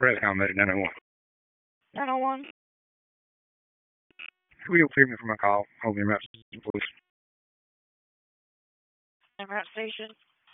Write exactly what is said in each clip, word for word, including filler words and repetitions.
Rescom at nine oh one. nine oh one. Will you clear me from a call? Hold me, reps, please. En route station.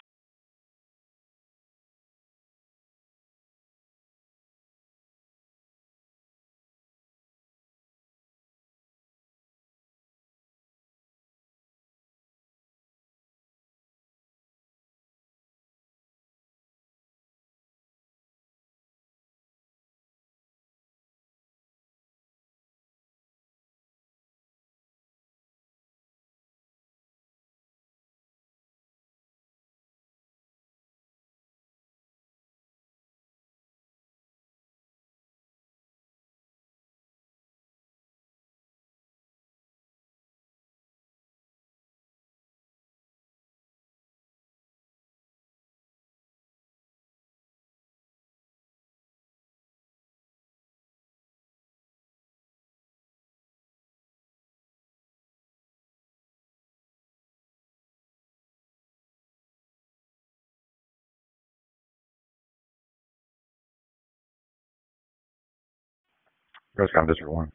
Rescom District one.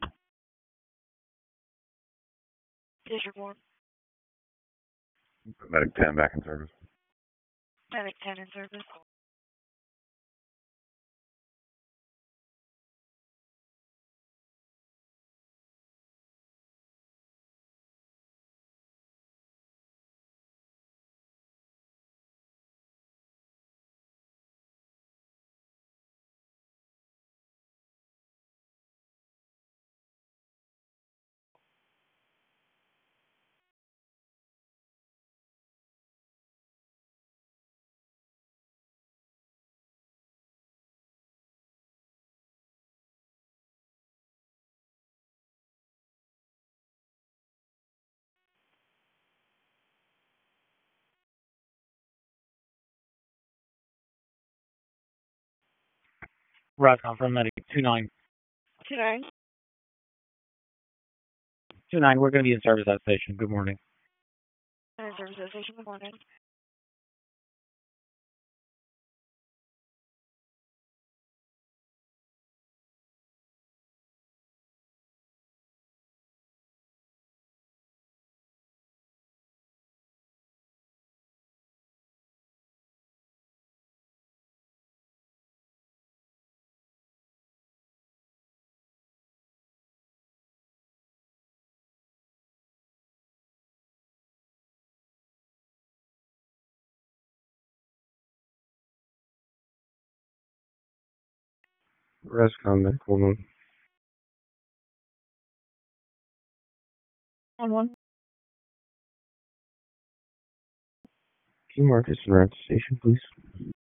District one. Medic ten back in service. Medic ten in service. Rescom from Medic two nine. two nine. two nine, we're going to be in service at station. Good morning. In service at station. Good morning. Rescom Medic one. one one. Can you mark this in route station, please?